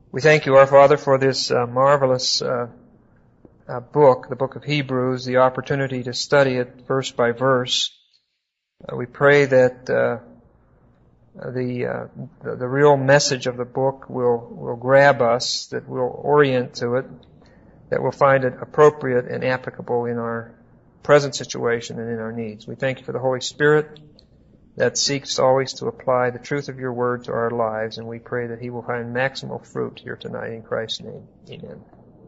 We thank you, our Father, for this marvelous book, the book of Hebrews, the opportunity to study it verse by verse. We pray that the real message of the book will grab us, that we'll orient to it, that we'll find it appropriate and applicable in our present situation and in our needs. We thank you for the Holy Spirit that seeks always to apply the truth of your word to our lives, and we pray that he will find maximal fruit here tonight in Christ's name. Amen.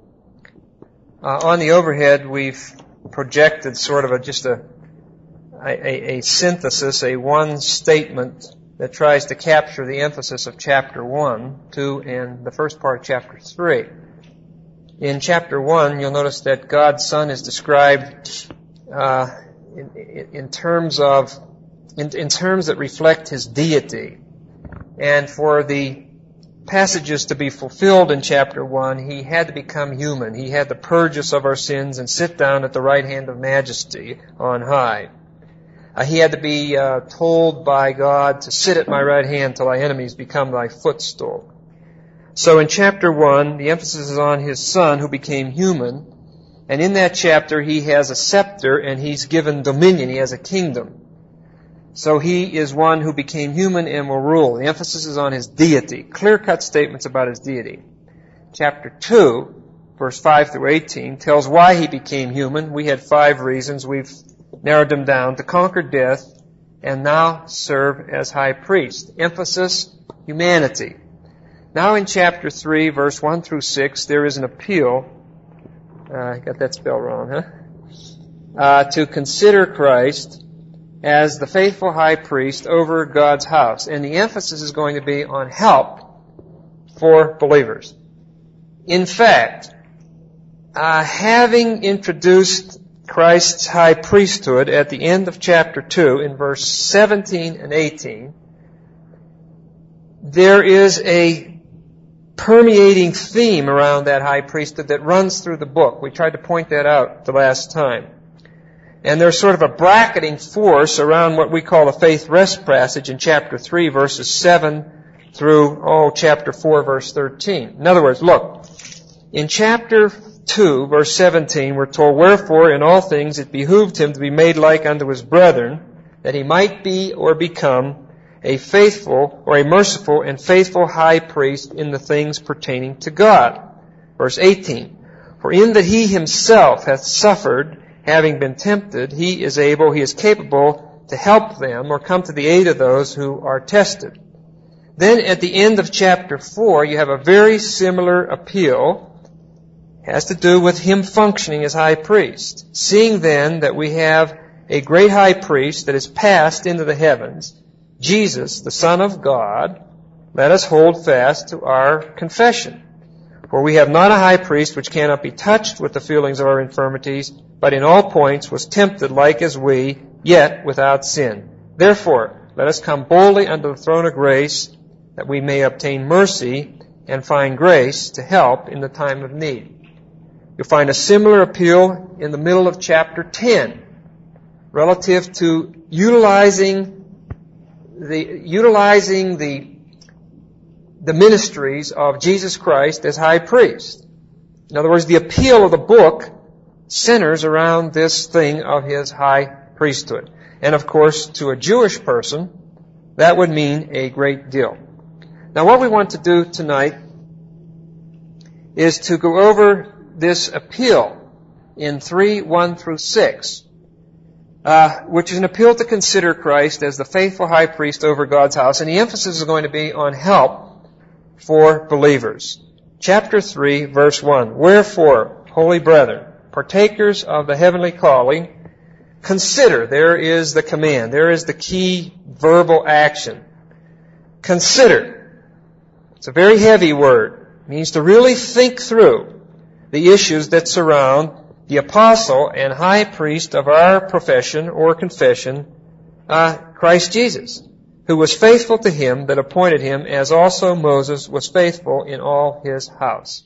On the overhead, we've projected sort of just a synthesis, a one statement that tries to capture the emphasis of chapter 1, 2, and the first part of chapter 3. In chapter 1, you'll notice that God's Son is described in terms that reflect his deity. And for the passages to be fulfilled in chapter 1, he had to become human. He had to purge us of our sins and sit down at the right hand of majesty on high. He had to be told by God to sit at my right hand till thy enemies become thy footstool. So in chapter 1, the emphasis is on his Son who became human. And in that chapter, he has a scepter and he's given dominion. He has a kingdom. So he is one who became human and will rule. The emphasis is on his deity. Clear-cut statements about his deity. Chapter 2, verse 5 through 18, tells why he became human. We had 5 reasons. We've narrowed them down: to conquer death and now serve as high priest. Emphasis, humanity. Now in chapter 3, verse 1 through 6, there is an appeal. I got that spell wrong, huh? To consider Christ as the faithful high priest over God's house. And the emphasis is going to be on help for believers. In fact, having introduced Christ's high priesthood at the end of chapter 2 in verse 17 and 18, there is a permeating theme around that high priesthood that runs through the book. We tried to point that out the last time. And there's sort of a bracketing force around what we call the faith rest passage in chapter 3, verses 7 through, chapter 4, verse 13. In other words, look, in chapter 2, verse 17, we're told, "Wherefore in all things it behooved him to be made like unto his brethren, that he might be or become a faithful or a merciful and faithful high priest in the things pertaining to God." Verse 18, "For in that he himself hath suffered, having been tempted, he is capable to help them or come to the aid of those who are tested." Then at the end of chapter 4, you have a very similar appeal. It has to do with him functioning as high priest. "Seeing then that we have a great high priest that is passed into the heavens, Jesus, the Son of God, let us hold fast to our confession. For we have not a high priest which cannot be touched with the feelings of our infirmities, but in all points was tempted like as we, yet without sin. Therefore, let us come boldly unto the throne of grace, that we may obtain mercy and find grace to help in the time of need." You'll find a similar appeal in the middle of chapter 10, relative to utilizing the ministries of Jesus Christ as high priest. In other words, the appeal of the book centers around this thing of his high priesthood. And of course, to a Jewish person, that would mean a great deal. Now, what we want to do tonight is to go over this appeal in 3, 1 through 6, which is an appeal to consider Christ as the faithful high priest over God's house. And the emphasis is going to be on help for believers. Chapter 3, verse 1, "Wherefore, holy brethren, partakers of the heavenly calling, consider." There is the command. There is the key verbal action. Consider. It's a very heavy word. It means to really think through the issues that surround the apostle and high priest of our profession or confession, Christ Jesus, who was faithful to him that appointed him, as also Moses was faithful in all his house.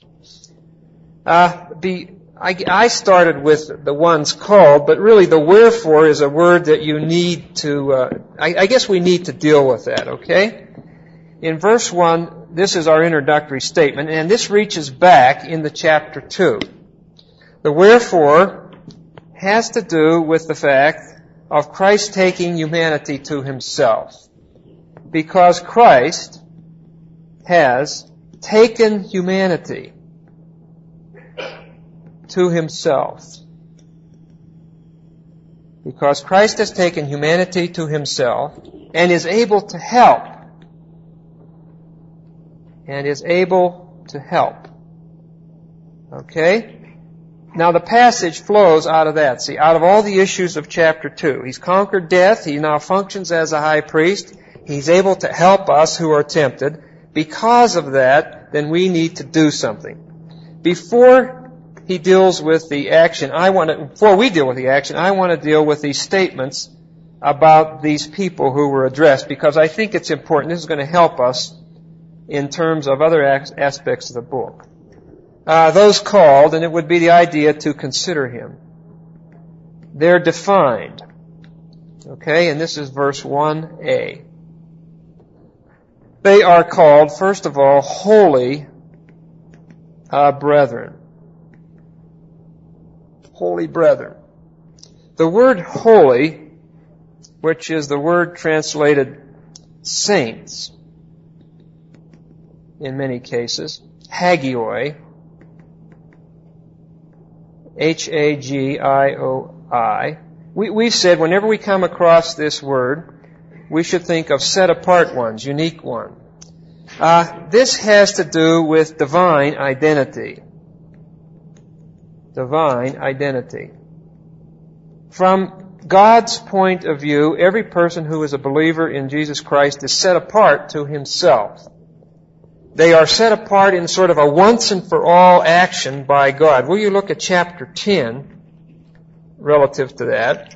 I started with the ones called, but really the wherefore is a word that you need to, I guess we need to deal with that, okay? In verse 1, this is our introductory statement, and this reaches back into chapter 2. The wherefore has to do with the fact of Christ taking humanity to himself. Because Christ has taken humanity to himself. Because Christ has taken humanity to himself and is able to help. And is able to help. Okay? Now the passage flows out of that. See, out of all the issues of chapter 2. He's conquered death. He now functions as a high priest. He's able to help us who are tempted. Because of that, then we need to do something. Before he deals with the action, before we deal with the action, I want to deal with these statements about these people who were addressed, because I think it's important. This is going to help us in terms of other aspects of the book. Those called, and it would be the idea to consider him. They're defined. Okay, and this is verse 1a. They are called, first of all, holy brethren. Holy brethren. The word holy, which is the word translated saints, in many cases, hagioi, Hagioi. We've said whenever we come across this word, we should think of set apart ones, unique one. This has to do with divine identity. Divine identity. From God's point of view, every person who is a believer in Jesus Christ is set apart to himself. They are set apart in sort of a once and for all action by God. Will you look at chapter 10 relative to that?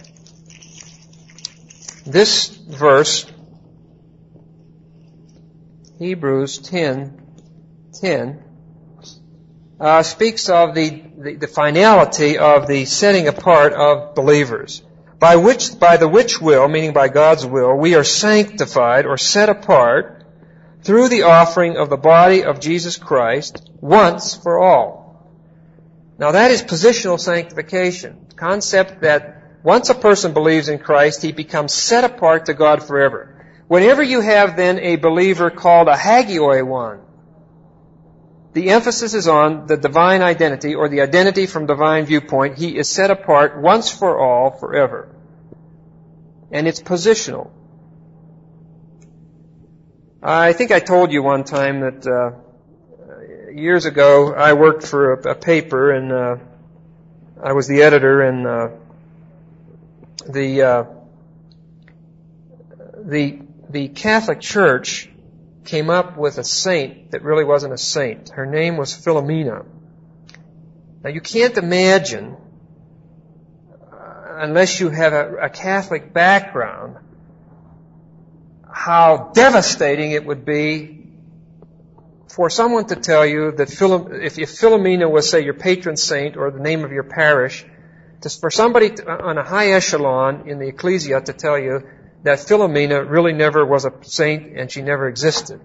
This verse, Hebrews 10:10, speaks of the finality of the setting apart of believers. By the which will, meaning by God's will, we are sanctified or set apart through the offering of the body of Jesus Christ once for all. Now that is positional sanctification. The concept that once a person believes in Christ, he becomes set apart to God forever. Whenever you have then a believer called a hagioi one, the emphasis is on the divine identity, or the identity from divine viewpoint. He is set apart once for all forever. And it's positional. I think I told you one time that years ago I worked for a paper, and I was the editor, and the Catholic Church came up with a saint that really wasn't a saint. Her name was Philomena. Now you can't imagine, unless you have a Catholic background, how devastating it would be for someone to tell you that if Philomena was, say, your patron saint or the name of your parish, for somebody on a high echelon in the ecclesia to tell you that Philomena really never was a saint and she never existed.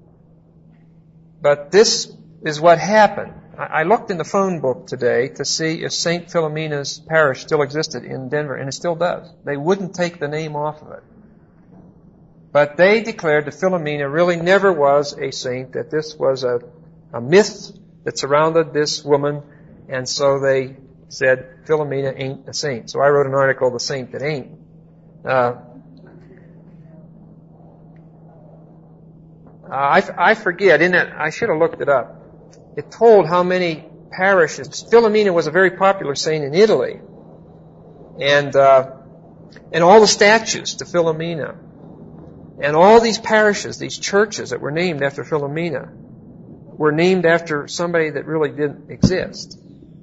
But this is what happened. I looked in the phone book today to see if St. Philomena's parish still existed in Denver, and it still does. They wouldn't take the name off of it. But they declared that Philomena really never was a saint, that this was a myth that surrounded this woman, and so they said Philomena ain't a saint. So I wrote an article, The Saint That Ain't. I forget, I should have looked it up. It told how many parishes. Philomena was a very popular saint in Italy. And all the statues to Philomena. And all these parishes, these churches that were named after Philomena, were named after somebody that really didn't exist.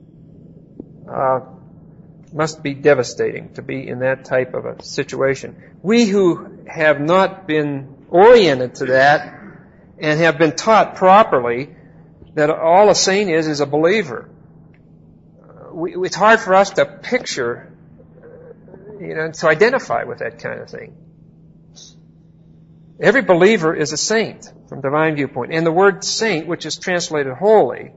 Must be devastating to be in that type of a situation. We who have not been oriented to that and have been taught properly that all a saint is a believer. It's hard for us to picture, to identify with that kind of thing. Every believer is a saint from divine viewpoint. And the word saint, which is translated holy,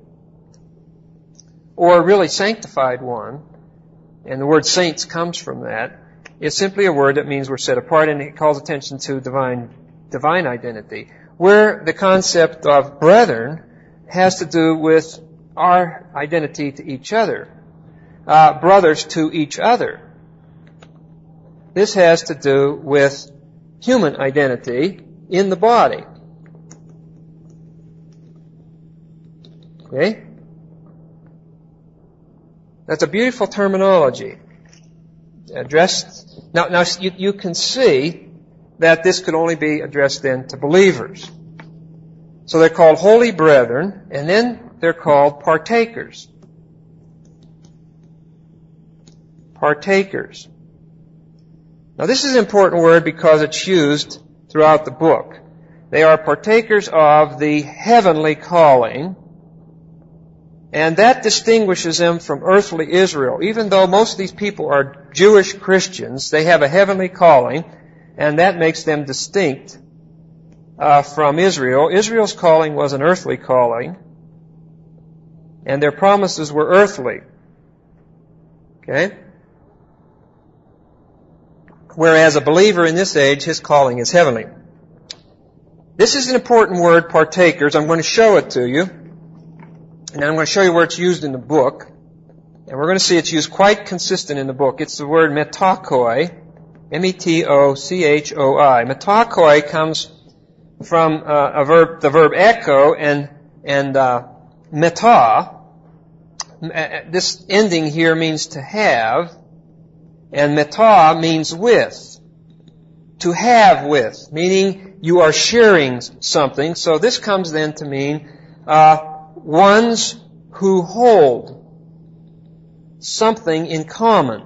or really sanctified one, and the word saints comes from that, is simply a word that means we're set apart, and it calls attention to divine identity. Where the concept of brethren has to do with our identity to each other, brothers to each other. This has to do with human identity in the body. Okay? That's a beautiful terminology. Addressed. Now you can see that this could only be addressed then to believers. So they're called holy brethren, and then they're called partakers. Partakers. Now this is an important word because it's used throughout the book. They are partakers of the heavenly calling, and that distinguishes them from earthly Israel. Even though most of these people are Jewish Christians, they have a heavenly calling, and that makes them distinct from Israel. Israel's calling was an earthly calling, and their promises were earthly. Okay? Whereas a believer in this age, his calling is heavenly. This is an important word, partakers. I'm going to show it to you. And I'm going to show you where it's used in the book. And we're going to see it's used quite consistent in the book. It's the word metachoi, M-E-T-O-C-H-O-I. Metachoi comes from the verb echo and meta. This ending here means to have, and meta means with. To have with, meaning you are sharing something. So this comes then to mean ones who hold something in common.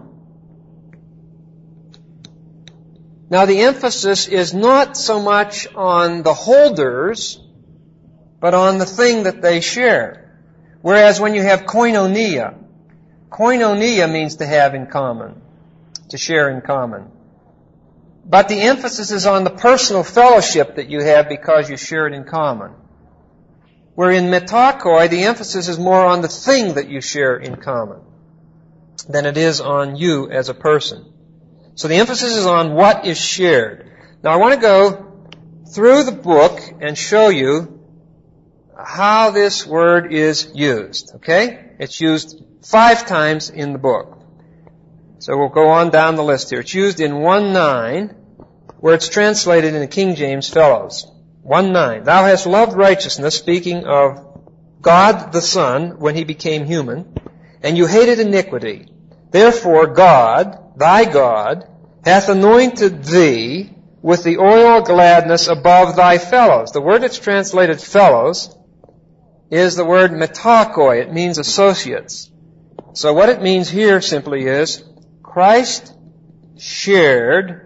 Now the emphasis is not so much on the holders, but on the thing that they share. Whereas when you have koinonia, koinonia means to have in common, to share in common. But the emphasis is on the personal fellowship that you have because you share it in common. Where in metachoi, the emphasis is more on the thing that you share in common than it is on you as a person. So the emphasis is on what is shared. Now I want to go through the book and show you how this word is used. Okay? It's used 5 times in the book. So we'll go on down the list here. It's used in 1:9, where it's translated in the King James Fellows. 1:9. Thou hast loved righteousness, speaking of God the Son when He became human, and you hated iniquity. Therefore God, thy God, hath anointed thee with the oil of gladness above thy fellows. The word that's translated fellows is the word metachoi. It means associates. So what it means here simply is Christ shared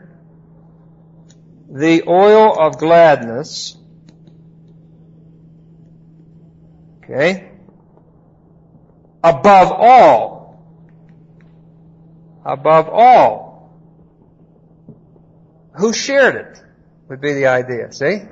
the oil of gladness, okay, above all. Above all. Who shared it would be the idea, see?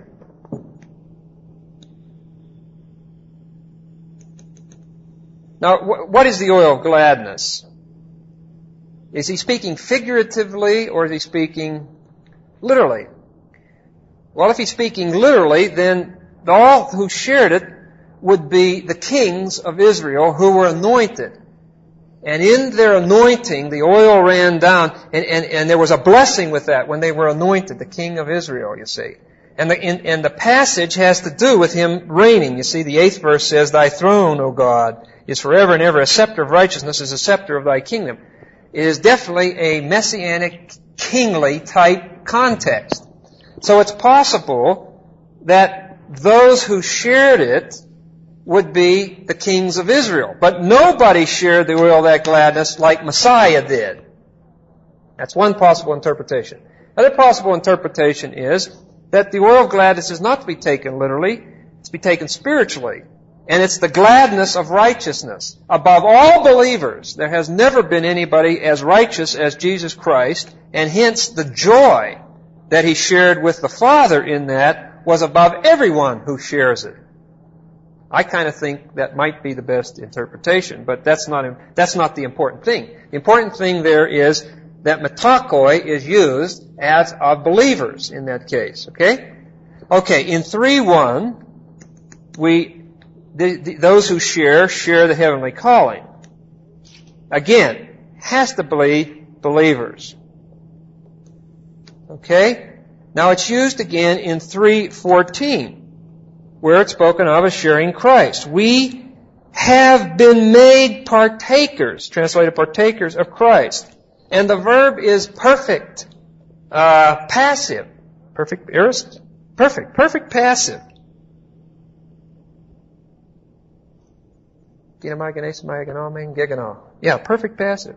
Now, what is the oil of gladness? Is he speaking figuratively or is he speaking literally? Well, if he's speaking literally, then all who shared it would be the kings of Israel who were anointed. And in their anointing, the oil ran down, and there was a blessing with that when they were anointed, the king of Israel, you see. And the passage has to do with him reigning. You see, the 8th verse says, Thy throne, O God, is forever and ever. A scepter of righteousness is a scepter of thy kingdom. It is definitely a messianic, kingly type context. So it's possible that those who shared it would be the kings of Israel. But nobody shared the oil of that gladness like Messiah did. That's one possible interpretation. Another possible interpretation is that the oil of gladness is not to be taken literally, it's to be taken spiritually. And it's the gladness of righteousness. Above all believers, there has never been anybody as righteous as Jesus Christ, and hence the joy that he shared with the Father in that was above everyone who shares it. I kind of think that might be the best interpretation, but that's not the important thing. The important thing there is that metakoi is used as of believers in that case. Okay? Okay, in 3:1, those who share the heavenly calling. Again, has to be believers. Okay? Now it's used again in 3:14, where it's spoken of as sharing Christ. We have been made partakers, translated partakers of Christ. And the verb is perfect, passive. Perfect passive. Yeah, perfect passive.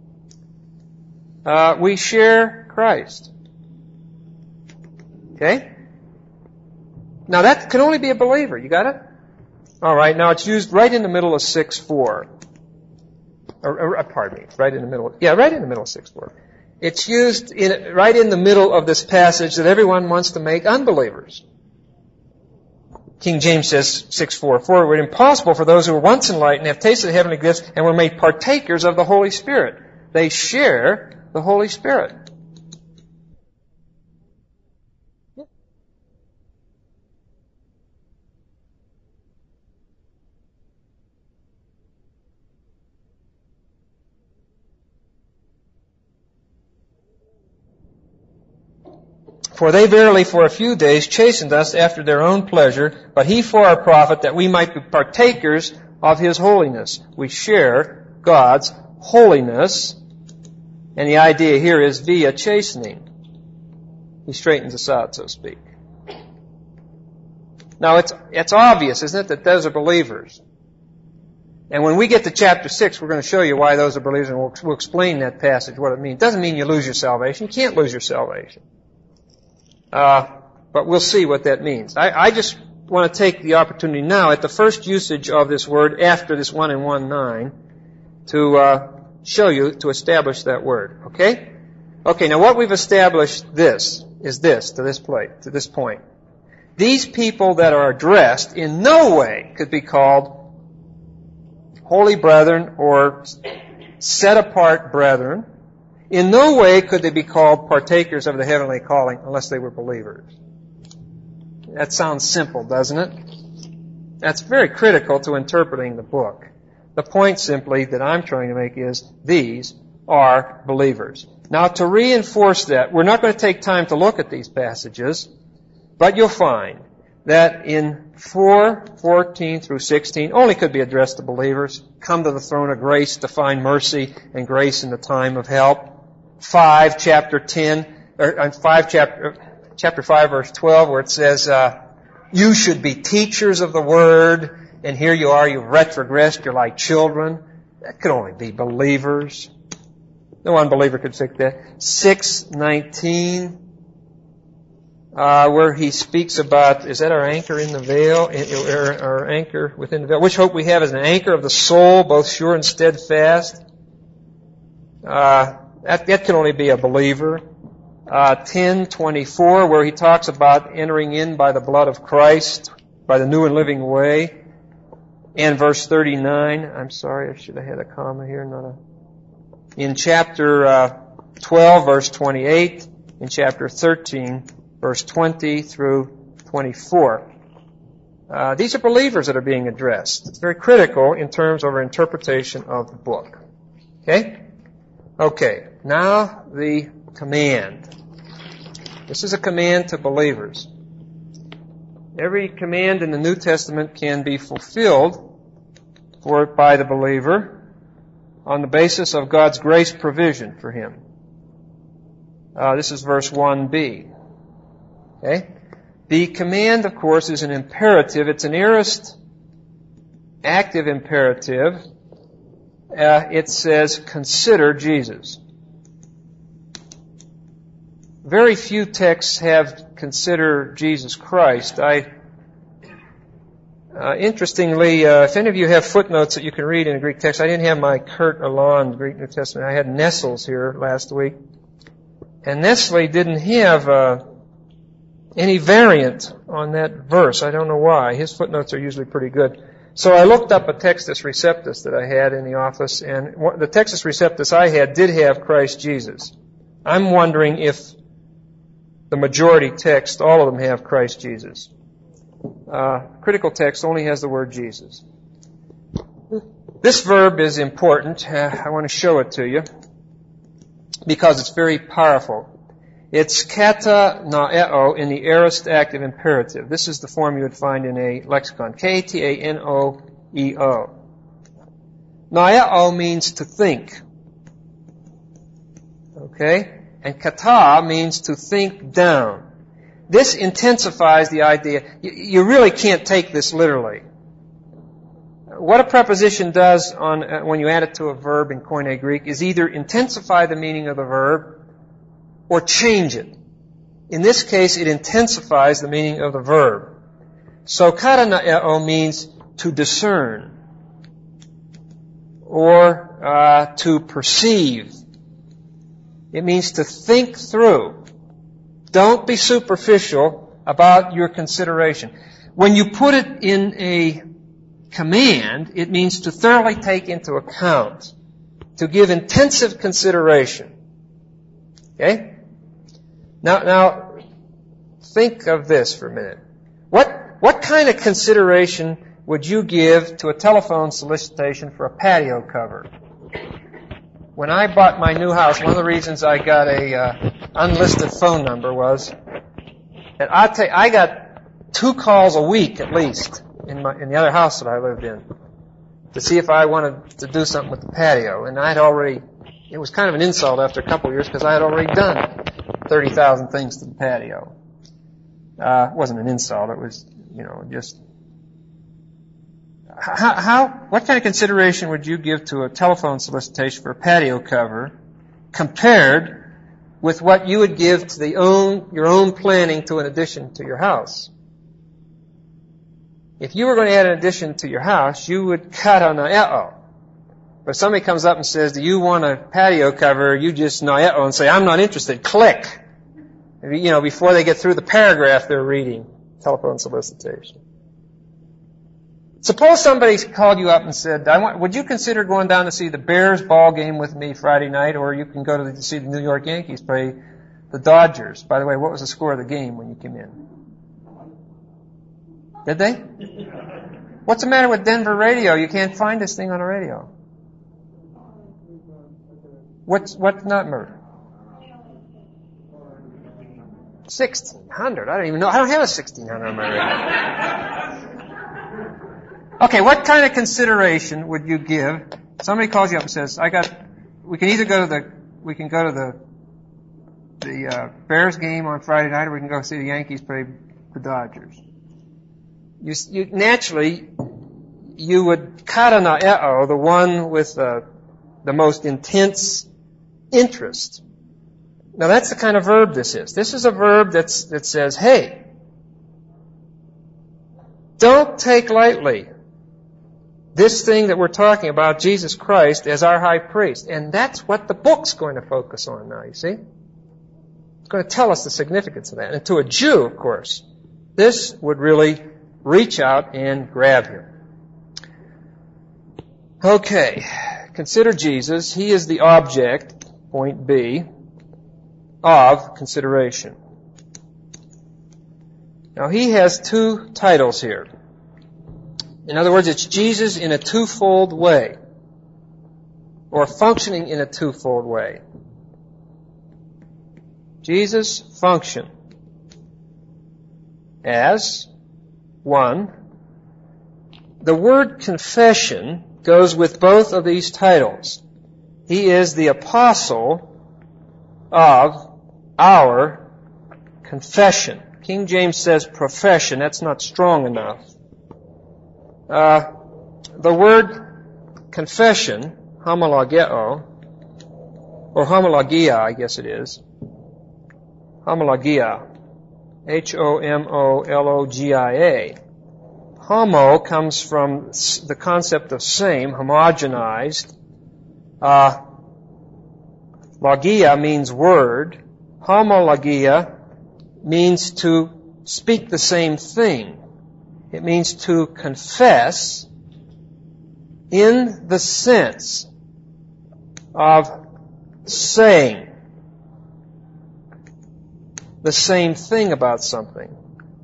We share Christ. Okay? Now that can only be a believer. You got it? All right. Now it's used right in the middle of 6:4. Pardon me. Right in the middle. Yeah, right in the middle of 6:4. It's used right in the middle of this passage that everyone wants to make unbelievers. King James says 6:4. For it were impossible for those who were once enlightened, have tasted the heavenly gifts, and were made partakers of the Holy Spirit. They share the Holy Spirit. For they verily for a few days chastened us after their own pleasure, but he for our profit, that we might be partakers of his holiness. We share God's holiness, and the idea here is via chastening. He straightens us out, so to speak. Now it's obvious, isn't it, that those are believers. And when we get to chapter 6, we're going to show you why those are believers, and we'll explain that passage, what it means. It doesn't mean you lose your salvation. You can't lose your salvation. But we'll see what that means. I just want to take the opportunity now at the first usage of this word after this 1 and 1:9 to show you, to establish that word. Okay? Okay, now what we've established to this point. These people that are addressed in no way could be called holy brethren or set apart brethren. In no way could they be called partakers of the heavenly calling unless they were believers. That sounds simple, doesn't it? That's very critical to interpreting the book. The point simply that I'm trying to make is these are believers. Now, to reinforce that, we're not going to take time to look at these passages, but you'll find that in 4:14 through 16 only could be addressed to believers. Come to the throne of grace to find mercy and grace in the time of help. Chapter 5, verse 12, where it says, you should be teachers of the word, and here you are, you've retrogressed, you're like children. That could only be believers. No unbeliever could fix that. 6:19, where he speaks about, is that our anchor in the veil? Our anchor within the veil. Which hope we have is an anchor of the soul, both sure and steadfast. That can only be a believer. 10:24, where he talks about entering in by the blood of Christ, by the new and living way. And verse 39, I'm sorry, I should have had a comma here, in chapter 12, verse 28, in chapter 13, verse 20 through 24. These are believers that are being addressed. It's very critical in terms of our interpretation of the book. Okay? Okay, now the command. This is a command to believers. Every command in the New Testament can be fulfilled by the believer on the basis of God's grace provision for him. This is verse 1b. Okay? The command, of course, is an imperative. It's an aorist active imperative. It says, consider Jesus. Very few texts have consider Jesus Christ. Interestingly, if any of you have footnotes that you can read in a Greek text, I didn't have my Kurt Aland Greek New Testament. I had Nestle's here last week. And Nestle didn't have any variant on that verse. I don't know why. His footnotes are usually pretty good. So I looked up a Textus Receptus that I had in the office, and the Textus Receptus I had did have Christ Jesus. I'm wondering if the majority text, all of them have Christ Jesus. Critical text only has the word Jesus. This verb is important. I want to show it to you because it's very powerful. It's kata naeo in the aorist active imperative. This is the form you would find in a lexicon. K-T-A-N-O-E-O. Naeo means to think. Okay? And kata means to think down. This intensifies the idea. You really can't take this literally. What a preposition does when you add it to a verb in Koine Greek is either intensify the meaning of the verb or change it. In this case, it intensifies the meaning of the verb. So karana'eo means to discern or to perceive. It means to think through. Don't be superficial about your consideration. When you put it in a command, it means to thoroughly take into account, to give intensive consideration. Okay? Now, think of this for a minute. What kind of consideration would you give to a telephone solicitation for a patio cover? When I bought my new house, one of the reasons I got a unlisted phone number was that I got 2 calls a week at least in the other house that I lived in to see if I wanted to do something with the patio, and it was kind of an insult after a couple of years because I had already done 30,000 things to the patio. It wasn't an insult. It was, just... What kind of consideration would you give to a telephone solicitation for a patio cover compared with what you would give to your own planning to an addition to your house? If you were going to add an addition to your house, you would cut on na'e'o. But if somebody comes up and says, do you want a patio cover? You just na'e'o and say, I'm not interested. Click. Before they get through the paragraph they're reading. Telephone solicitation. Suppose somebody called you up and said, would you consider going down to see the Bears ball game with me Friday night, or you can go to see the New York Yankees play the Dodgers? By the way, what was the score of the game when you came in? Did they? What's the matter with Denver radio? You can't find this thing on the radio. What number? 1,600. I don't even know. I don't have a 1,600 on my radio. Okay, what kind of consideration would you give? Somebody calls you up and says, we can go to the Bears game on Friday night, or we can go see the Yankees play the Dodgers. Naturally, you would karana'e'o, the one with the most intense interest. Now that's the kind of verb this is. This is a verb that says, hey, don't take lightly this thing that we're talking about, Jesus Christ, as our high priest. And that's what the book's going to focus on now, you see? It's going to tell us the significance of that. And to a Jew, of course, this would really reach out and grab him. Okay, consider Jesus. He is the object, point B, of consideration. Now he has 2 titles here. In other words, it's Jesus in a twofold way, or functioning in a twofold way. Jesus' function as one. The word confession goes with both of these titles. He is the apostle of our confession. King James says profession. That's not strong enough. The word confession, homologeo, or homologia, I guess it is. Homologia. Homologia. Homo comes from the concept of same, homogenized. Logia means word. Homologia means to speak the same thing. It means to confess in the sense of saying the same thing about something.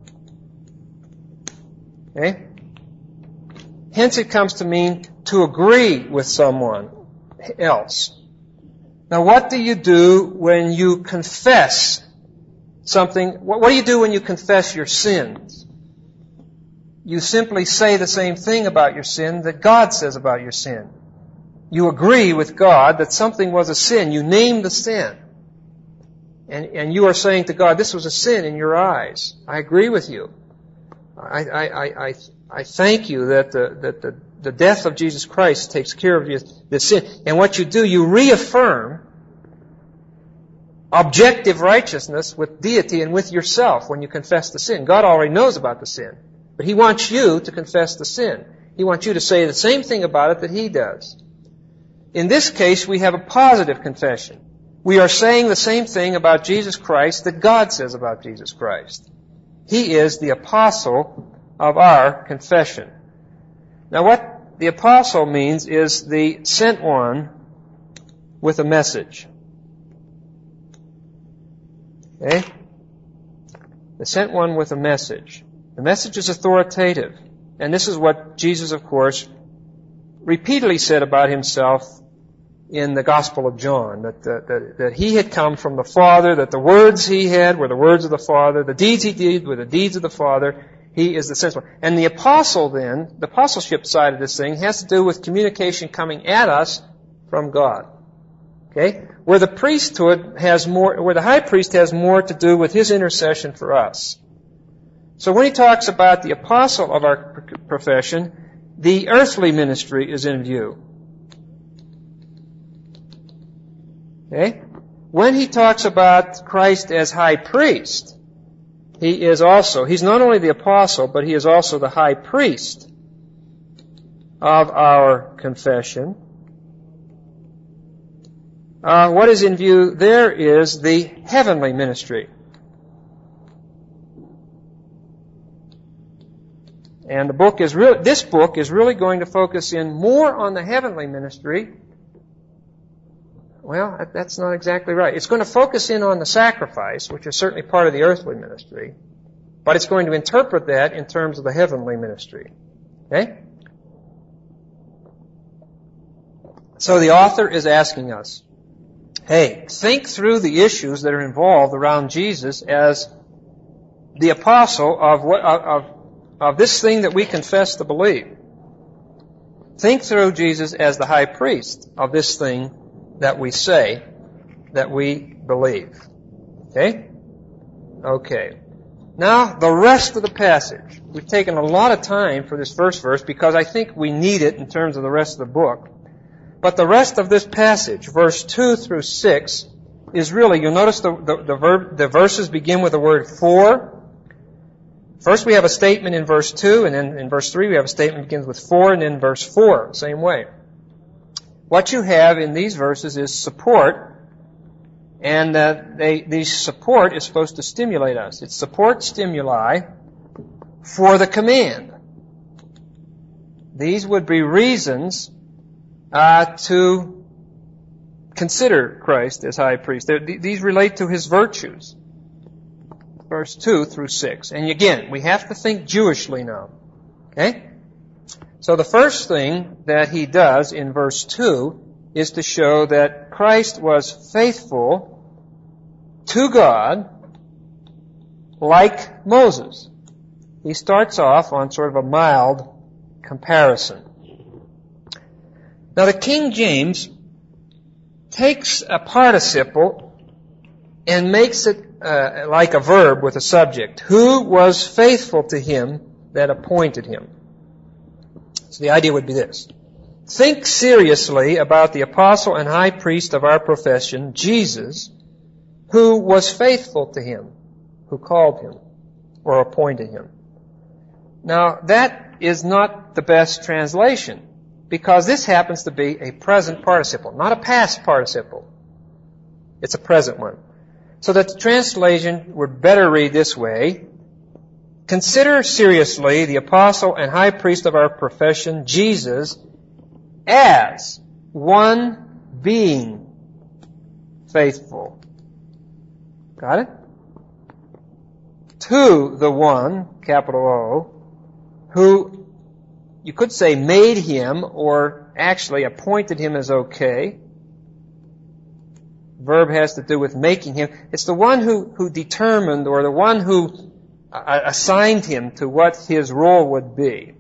Okay? Hence it comes to mean to agree with someone else. Now what do you do when you confess something? What do you do when you confess your sins? You simply say the same thing about your sin that God says about your sin. You agree with God that something was a sin. You name the sin. And you are saying to God, this was a sin in your eyes. I agree with you. I thank you that the death of Jesus Christ takes care of the sin. And what you do, you reaffirm objective righteousness with deity and with yourself when you confess the sin. God already knows about the sin. But He wants you to confess the sin. He wants you to say the same thing about it that He does. In this case, we have a positive confession. We are saying the same thing about Jesus Christ that God says about Jesus Christ. He is the apostle of our confession. Now what the apostle means is the sent one with a message. Okay? The sent one with a message. The message is authoritative. And this is what Jesus, of course, repeatedly said about Himself in the Gospel of John, that He had come from the Father, that the words He had were the words of the Father, the deeds He did were the deeds of the Father. He is the sent one. And the apostle then, the apostleship side of this thing, has to do with communication coming at us from God. Okay? Where the priesthood has more, where the high priest has more to do with his intercession for us. So when he talks about the apostle of our profession, the earthly ministry is in view. Okay? When he talks about Christ as high priest, he's not only the apostle, but he is also the high priest of our confession. What is in view there is the heavenly ministry. And this book is really going to focus in more on the heavenly ministry. Well, that's not exactly right. It's going to focus in on the sacrifice, which is certainly part of the earthly ministry, but it's going to interpret that in terms of the heavenly ministry. Okay? So the author is asking us, hey, think through the issues that are involved around Jesus as the apostle of this thing that we confess to believe. Think through Jesus as the high priest of this thing that we say that we believe. Okay? Okay. Now, the rest of the passage. We've taken a lot of time for this first verse because I think we need it in terms of the rest of the book. But the rest of this passage, verse 2 through 6, is really, you'll notice the verses begin with the word for. First we have a statement in verse 2, and then in verse 3 we have a statement that begins with for, and then verse 4, same way. What you have in these verses is support, and the support is supposed to stimulate us. It's support stimuli for the command. These would be reasons to consider Christ as high priest. These relate to His virtues. Verse 2 through 6. And again, we have to think Jewishly now. Okay? So the first thing that he does in verse 2 is to show that Christ was faithful to God like Moses. He starts off on sort of a mild comparison. Now the King James takes a participle and makes it like a verb with a subject. Who was faithful to Him that appointed Him? So the idea would be this. Think seriously about the apostle and high priest of our profession, Jesus, who was faithful to Him, who called Him or appointed Him. Now, that is not the best translation, because this happens to be a present participle, not a past participle. It's a present one. So that the translation would better read this way: consider seriously the apostle and high priest of our profession, Jesus, as one being faithful. Got it? To the one, capital O, who you could say made him, or actually appointed him as okay. Verb has to do with making him. It's the one who determined, or the one who assigned him to what his role would be.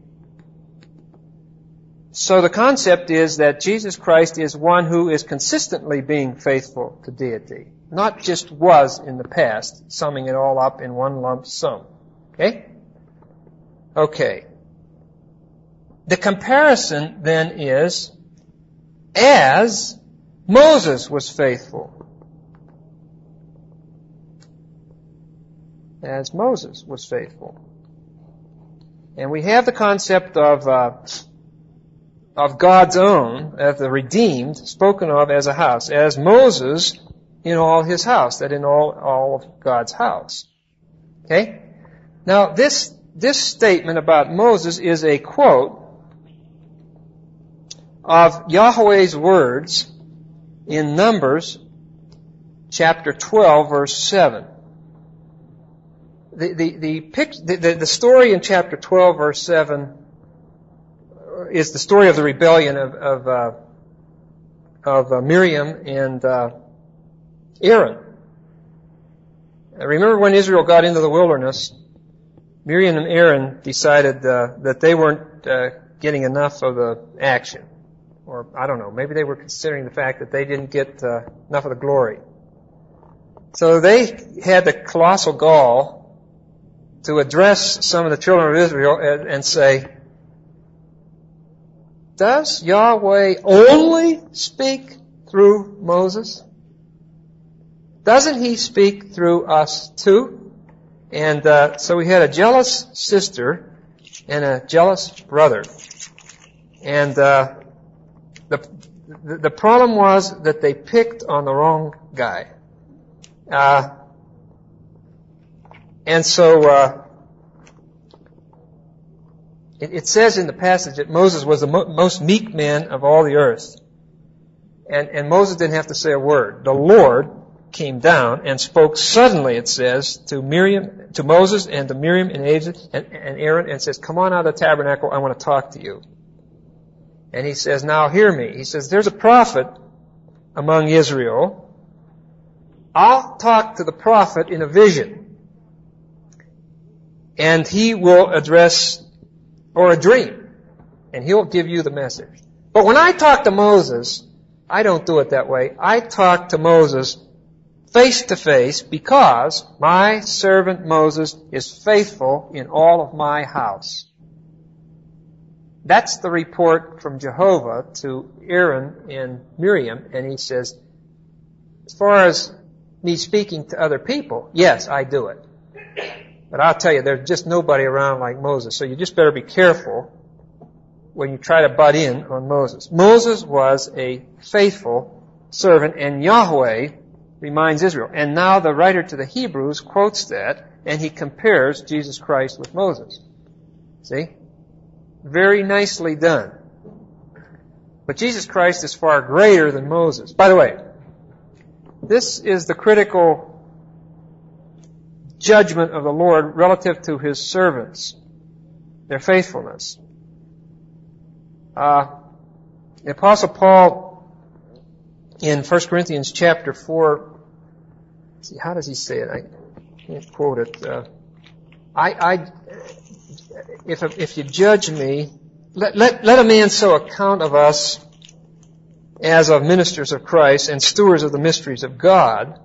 So the concept is that Jesus Christ is one who is consistently being faithful to deity. Not just was in the past, summing it all up in one lump sum. Okay? Okay. The comparison then is, as Moses was faithful. As Moses was faithful. And we have the concept of God's own, of the redeemed, spoken of as a house. As Moses in all his house, that in all of God's house. Okay? Now, this statement about Moses is a quote of Yahweh's words in Numbers chapter 12, verse 7. The story in chapter 12, verse 7 is the story of the rebellion of Miriam and Aaron. Remember when Israel got into the wilderness, Miriam and Aaron decided that they weren't getting enough of the action. Or, I don't know, maybe they were considering the fact that they didn't get enough of the glory. So they had the colossal gall to address some of the children of Israel and say, does Yahweh only speak through Moses? Doesn't he speak through us too? And so we had a jealous sister and a jealous brother. And the problem was that they picked on the wrong guy. And so it says in the passage that Moses was the most meek man of all the earth. And Moses didn't have to say a word. The Lord came down and spoke suddenly, it says, to Moses and to Miriam and Aaron, and says, come on out of the tabernacle, I want to talk to you. And he says, now hear me. He says, there's a prophet among Israel. I'll talk to the prophet in a vision. And he will address, or a dream, and he'll give you the message. But when I talk to Moses, I don't do it that way. I talk to Moses face to face, because my servant Moses is faithful in all of my house. That's the report from Jehovah to Aaron and Miriam, and he says, as far as me speaking to other people, yes, I do it. But I'll tell you, there's just nobody around like Moses, so you just better be careful when you try to butt in on Moses. Moses was a faithful servant, and Yahweh reminds Israel. And now the writer to the Hebrews quotes that, and he compares Jesus Christ with Moses. See? Very nicely done. But Jesus Christ is far greater than Moses. By the way, this is the critical judgment of the Lord relative to His servants, their faithfulness. The Apostle Paul, in 1 Corinthians chapter 4, see, how does he say it? I can't quote it. If you judge me, let a man so account of us as of ministers of Christ and stewards of the mysteries of God.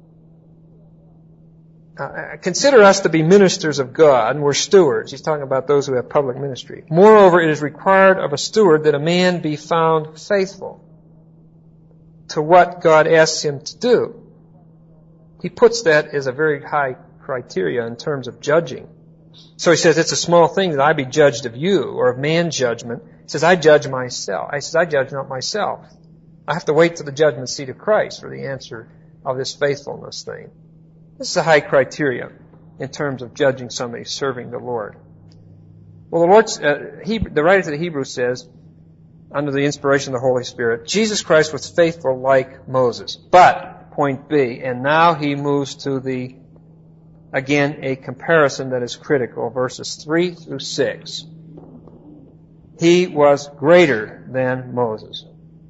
Consider us to be ministers of God, and we're stewards. He's talking about those who have public ministry. Moreover, it is required of a steward that a man be found faithful to what God asks him to do. He puts that as a very high criteria in terms of judging. So he says, it's a small thing that I be judged of you, or of man's judgment. He says, I judge myself. I judge not myself. I have to wait to the judgment seat of Christ for the answer of this faithfulness thing. This is a high criteria in terms of judging somebody serving the Lord. Well, the writer to the Hebrews says, under the inspiration of the Holy Spirit, Jesus Christ was faithful like Moses. But, point B, and now he moves to again, a comparison that is critical, verses 3 through 6. He was greater than Moses.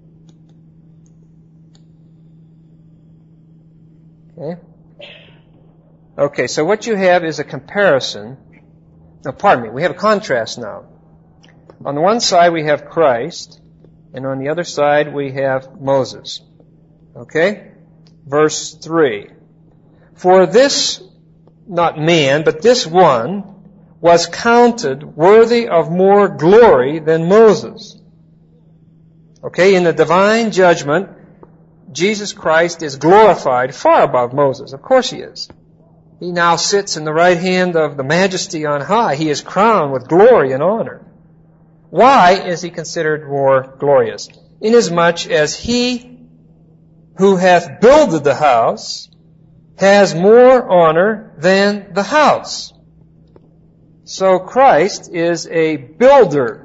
Okay, so what you have is a comparison. No, pardon me, we have a contrast now. On the one side we have Christ, and on the other side we have Moses. Okay? Verse 3. For this, not man, but this one was counted worthy of more glory than Moses. Okay, in the divine judgment, Jesus Christ is glorified far above Moses. Of course he is. He now sits in the right hand of the Majesty on high. He is crowned with glory and honor. Why is he considered more glorious? Inasmuch as he who hath builded the house has more honor than the house. So Christ is a builder,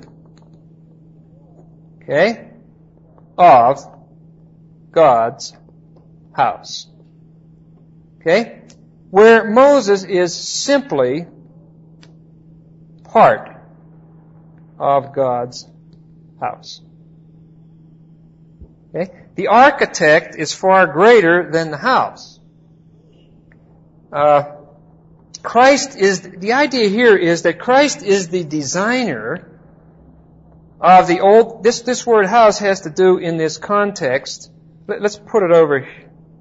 okay, of God's house. Okay? Where Moses is simply part of God's house. Okay? The architect is far greater than the house. The idea here is that Christ is the designer of the old, this word house has to do in this context. Let's put it over here.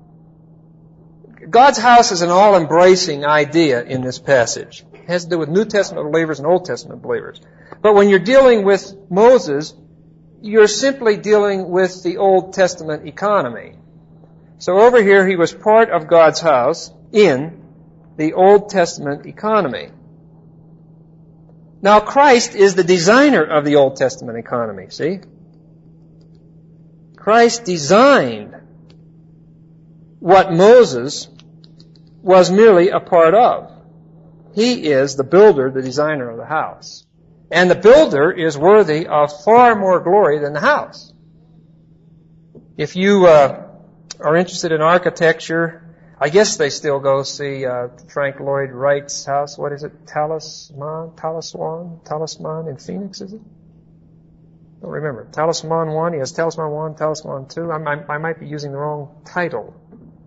God's house is an all-embracing idea in this passage. It has to do with New Testament believers and Old Testament believers. But when you're dealing with Moses, you're simply dealing with the Old Testament economy. So over here, he was part of God's house in the Old Testament economy. Now, Christ is the designer of the Old Testament economy, see? Christ designed what Moses was merely a part of. He is the builder, the designer of the house. And the builder is worthy of far more glory than the house. If you are interested in architecture, I guess they still go see Frank Lloyd Wright's house. What is it? Talisman in Phoenix, is it? I don't remember. Talisman 1. He has Talisman 1, Talisman 2. I might be using the wrong title.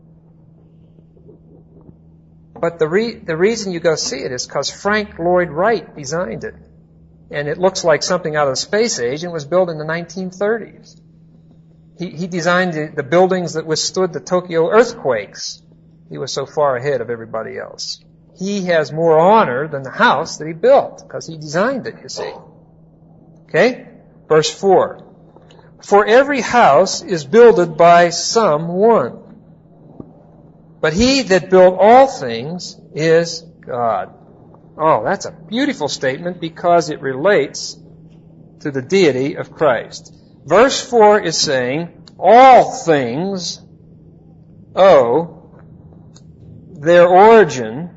But the reason you go see it is because Frank Lloyd Wright designed it. And it looks like something out of the space age and was built in the 1930s. He designed the buildings that withstood the Tokyo earthquakes. He was so far ahead of everybody else. He has more honor than the house that he built because he designed it, you see. Okay? Verse 4. For every house is builded by someone. But he that built all things is God. Oh, that's a beautiful statement because it relates to the deity of Christ. Verse 4 is saying, all things owe their origin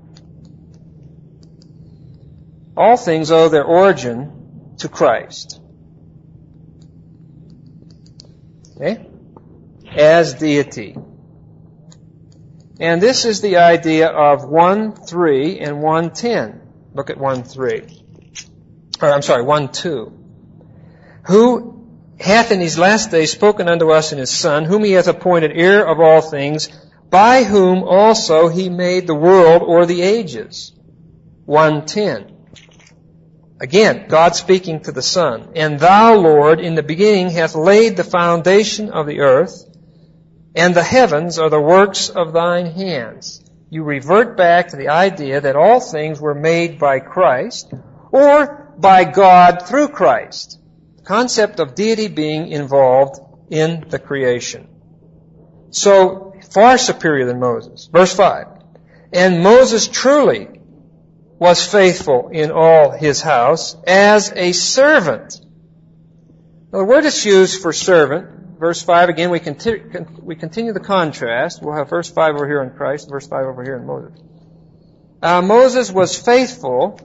to Christ. Okay? As deity. And this is the idea of 1:3 and 1:10. Look at 1:3. 1:2. Who hath in these last days spoken unto us in his Son, whom he hath appointed heir of all things, by whom also he made the world or the ages. 1:10. Again, God speaking to the Son. And thou, Lord, in the beginning hath laid the foundation of the earth, and the heavens are the works of thine hands. You revert back to the idea that all things were made by Christ, or by God through Christ. The concept of deity being involved in the creation. So, far superior than Moses. Verse 5. And Moses truly was faithful in all his house as a servant. Now, the word that's used for servant verse 5 again, we continue the contrast. We'll have verse 5 over here in Christ, verse 5 over here in Moses. Moses was faithful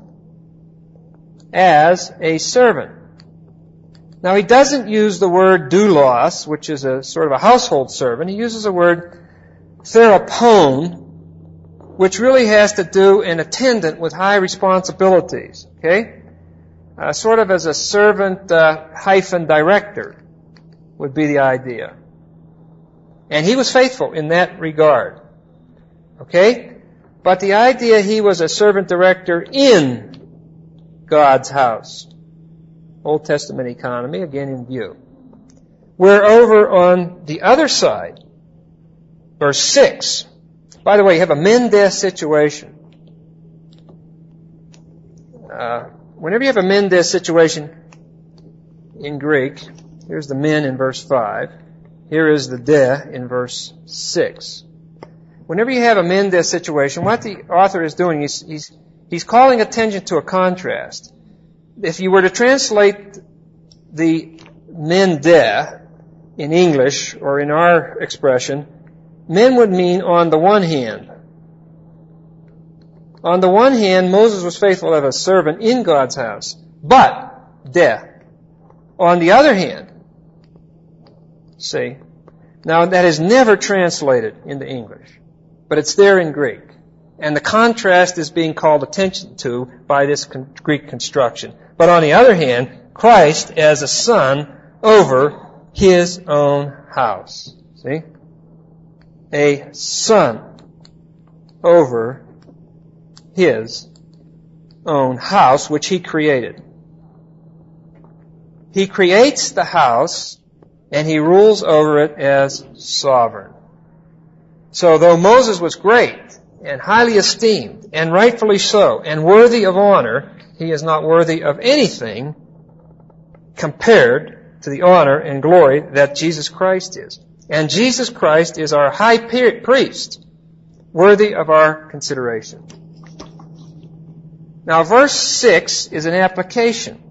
as a servant. Now, he doesn't use the word doulos, which is a sort of a household servant. He uses the word therapon, which really has to do an attendant with high responsibilities. Okay? Sort of as a servant hyphen director would be the idea. And he was faithful in that regard. Okay? But the idea he was a servant director in God's house. Old Testament economy, again in view. We're over on the other side. Verse 6. By the way, you have a Mendes situation. Whenever you have a Mendes situation in Greek, here's the men in verse 5. Here is the de in verse 6. Whenever you have a Mendes situation, what the author is doing is he's calling attention to a contrast. If you were to translate the mende in English, or in our expression, men would mean on the one hand. On the one hand, Moses was faithful as a servant in God's house. But, on the other hand, see, now that is never translated into English, but it's there in Greek. And the contrast is being called attention to by this Greek construction. But on the other hand, Christ as a son over his own house. See? A son over his own house, which he created. He creates the house, and he rules over it as sovereign. So though Moses was great, and highly esteemed, and rightfully so, and worthy of honor, he is not worthy of anything compared to the honor and glory that Jesus Christ is. And Jesus Christ is our high priest, worthy of our consideration. Now, verse 6 is an application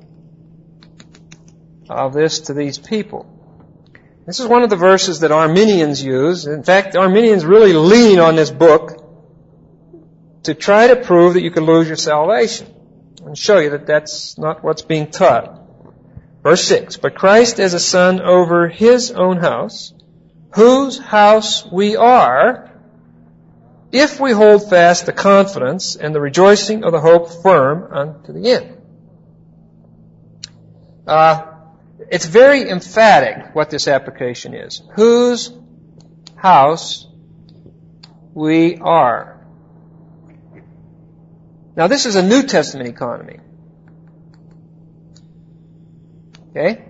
of this to these people. This is one of the verses that Arminians use. In fact, Arminians really lean on this book to try to prove that you can lose your salvation, and show you that that's not what's being taught. Verse 6, but Christ as a son over his own house, whose house we are, if we hold fast the confidence and the rejoicing of the hope firm unto the end. It's very emphatic what this application is. Whose house we are. Now, this is a New Testament economy. Okay?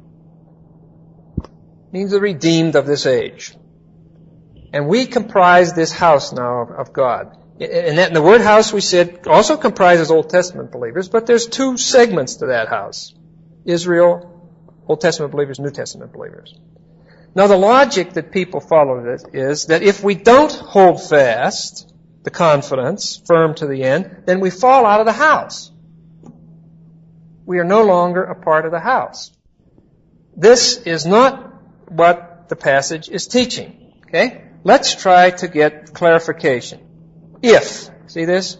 Means the redeemed of this age. And we comprise this house now of God. And the word house, we said, also comprises Old Testament believers, but there's two segments to that house. Israel, Old Testament believers, New Testament believers. Now, the logic that people follow this is that if we don't hold fast the confidence firm to the end, then we fall out of the house. We are no longer a part of the house. This is not what the passage is teaching. Okay? Let's try to get clarification. If, see this?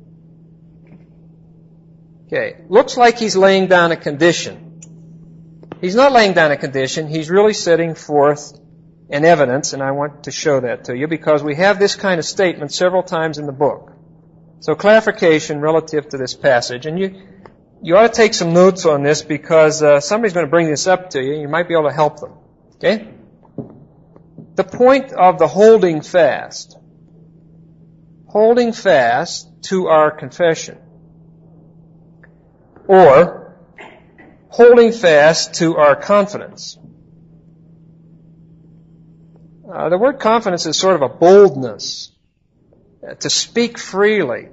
Okay, looks like he's laying down a condition. He's not laying down a condition, he's really setting forth an evidence, and I want to show that to you because we have this kind of statement several times in the book. So clarification relative to this passage, and you ought to take some notes on this because somebody's going to bring this up to you. You might be able to help them. Okay? The point of the holding fast to our confession, or holding fast to our confidence. The word confidence is sort of a boldness, to speak freely.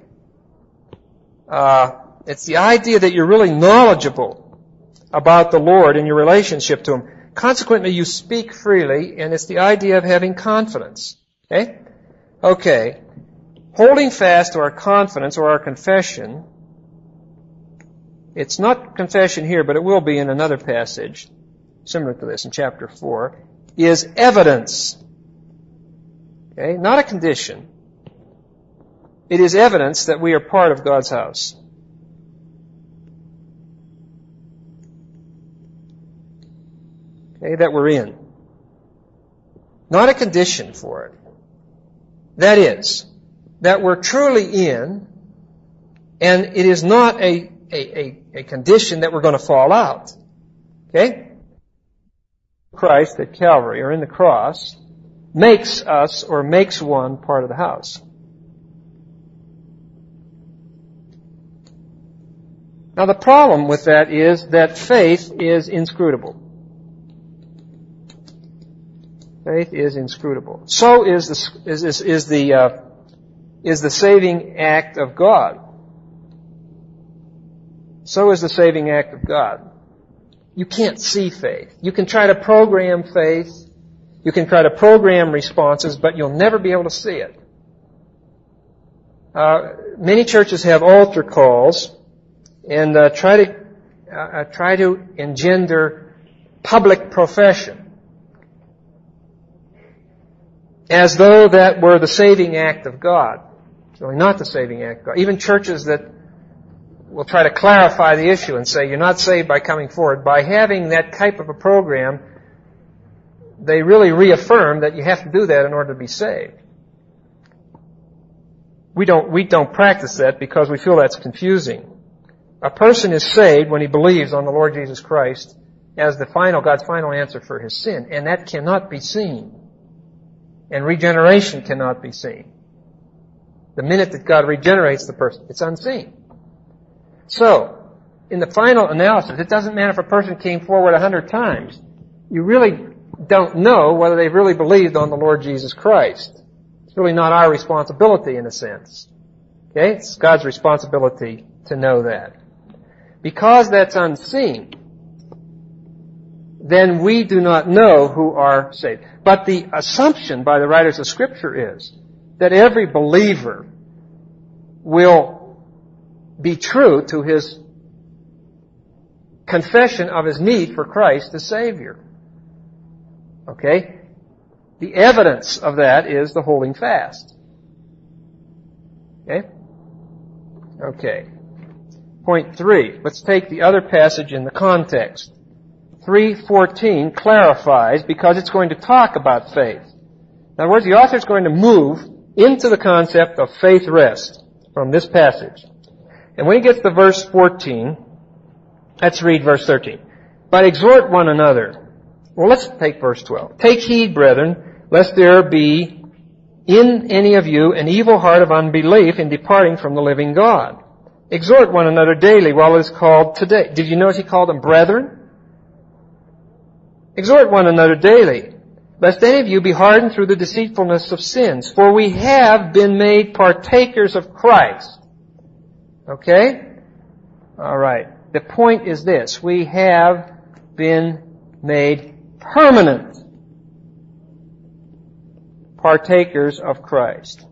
It's the idea that you're really knowledgeable about the Lord and your relationship to Him. Consequently, you speak freely, and it's the idea of having confidence. Okay? Okay. Holding fast to our confidence or our confession, it's not confession here, but it will be in another passage. similar to this in chapter 4, is evidence. Okay? Not a condition. It is evidence that we are part of God's house. Okay? That we're in. Not a condition for it. That is, that we're truly in, and it is not a condition that we're going to fall out. Okay? Christ at Calvary, or in the cross, makes us, or makes one, part of the house. Now the problem with that is that faith is inscrutable. Faith is inscrutable. So is the saving act of God. So is the saving act of God. You can't see faith. You can try to program faith. You can try to program responses, but you'll never be able to see it. Many churches have altar calls and try to engender public profession, as though that were the saving act of God. It's really not the saving act of God. Even churches that will try to clarify the issue and say you're not saved by coming forward, by having that type of a program, they really reaffirm that you have to do that in order to be saved. We don't practice that because we feel that's confusing. A person is saved when he believes on the Lord Jesus Christ as God's final answer for his sin, and that cannot be seen. And regeneration cannot be seen. The minute that God regenerates the person, it's unseen. So, in the final analysis, it doesn't matter if a person came forward 100 times. You really don't know whether they've really believed on the Lord Jesus Christ. It's really not our responsibility in a sense. Okay? It's God's responsibility to know that. Because that's unseen, then we do not know who are saved. But the assumption by the writers of Scripture is that every believer will be true to his confession of his need for Christ as Savior. Okay? The evidence of that is the holding fast. Okay? Okay. Point 3. Let's take the other passage in the context. 3:14 clarifies, because it's going to talk about faith. In other words, the author is going to move into the concept of faith rest from this passage. And when he gets to verse 14, let's read verse 13. But exhort one another. Well, let's take verse 12. Take heed, brethren, lest there be in any of you an evil heart of unbelief in departing from the living God. Exhort one another daily while it is called today. Did you notice he called them brethren? Exhort one another daily, lest any of you be hardened through the deceitfulness of sins. For we have been made partakers of Christ. Okay? All right. The point is this. We have been made permanent partakers of Christ.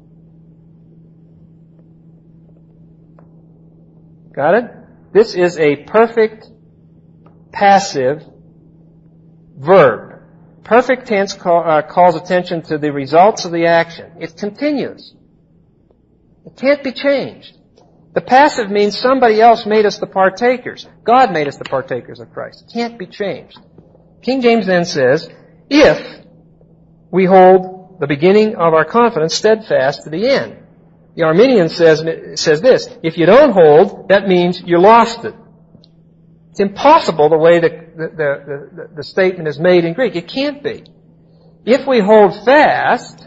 Got it? This is a perfect passive verb. Perfect tense calls attention to the results of the action. It continues. It can't be changed. The passive means somebody else made us the partakers. God made us the partakers of Christ. It can't be changed. King James then says, if we hold the beginning of our confidence steadfast to the end. The Arminian says this, if you don't hold, that means you lost it. It's impossible the way the statement is made in Greek. It can't be. If we hold fast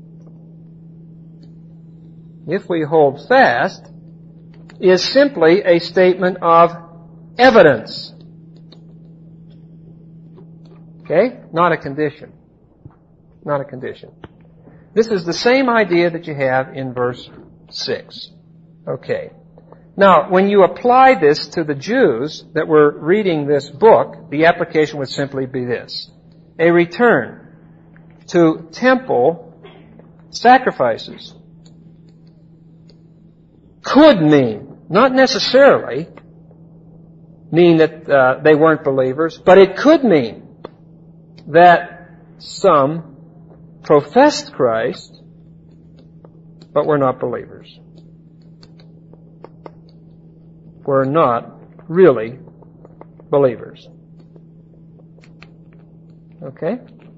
is simply a statement of evidence. Okay? Not a condition. Not a condition. This is the same idea that you have in verse 6. Okay. Now, when you apply this to the Jews that were reading this book, the application would simply be this. A return to temple sacrifices could mean, not necessarily mean that they weren't believers, but it could mean that some professed Christ, but were not believers. Were not really believers. Okay?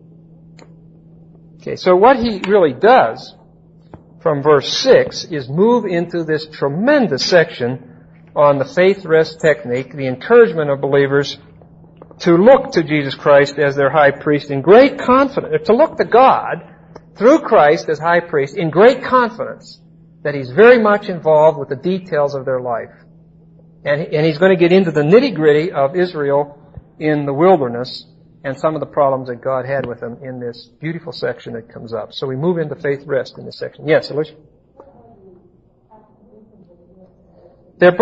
Okay, so what he really does from verse 6 is move into this tremendous section on the faith rest technique, the encouragement of believers to look to Jesus Christ as their high priest in great confidence, to look to God through Christ as high priest in great confidence that He's very much involved with the details of their life. And He's going to get into the nitty-gritty of Israel in the wilderness and some of the problems that God had with them in this beautiful section that comes up. So we move into faith rest in this section. Yes, Alicia? They're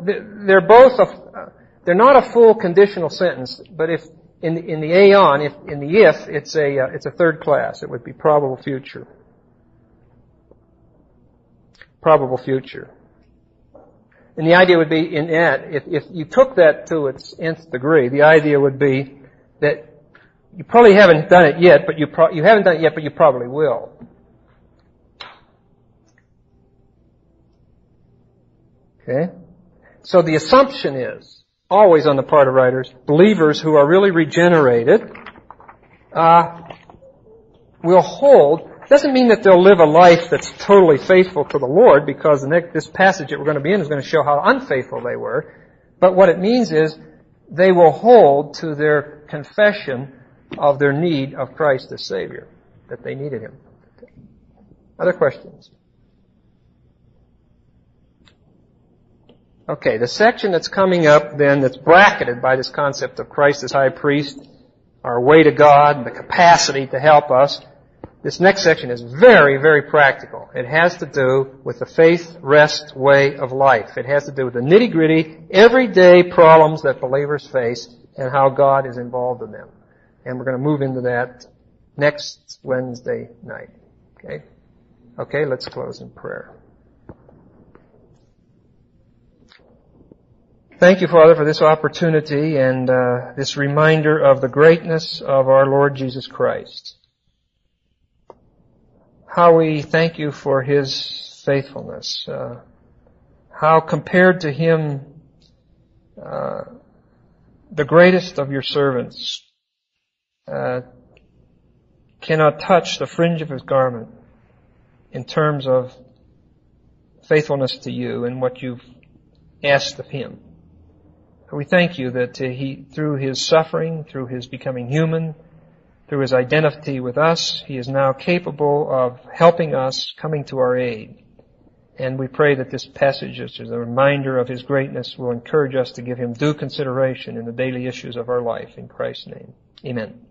not a full conditional sentence, but if in the aeon, if it's a third class. It would be probable future. Probable future. And the idea would be in that, if you took that to its nth degree, the idea would be that you probably haven't done it yet, but you haven't done it yet, but you probably will. Okay? So the assumption is, always on the part of writers, believers who are really regenerated will hold. Doesn't mean that they'll live a life that's totally faithful to the Lord, because this passage that we're going to be in is going to show how unfaithful they were. But what it means is they will hold to their confession of their need of Christ as Savior, that they needed Him. Other questions? Okay, the section that's coming up then that's bracketed by this concept of Christ as high priest, our way to God, and the capacity to help us, this next section is very, very practical. It has to do with the faith rest way of life. It has to do with the nitty-gritty, everyday problems that believers face and how God is involved in them. And we're going to move into that next Wednesday night. Okay? Okay, let's close in prayer. Thank you, Father, for this opportunity and this reminder of the greatness of our Lord Jesus Christ. How we thank you for His faithfulness. How compared to Him, the greatest of your servants cannot touch the fringe of His garment in terms of faithfulness to you and what you've asked of Him. We thank you that He, through His suffering, through His becoming human, through His identity with us, He is now capable of helping us, coming to our aid. And we pray that this passage, which is a reminder of His greatness, will encourage us to give Him due consideration in the daily issues of our life. In Christ's name, amen.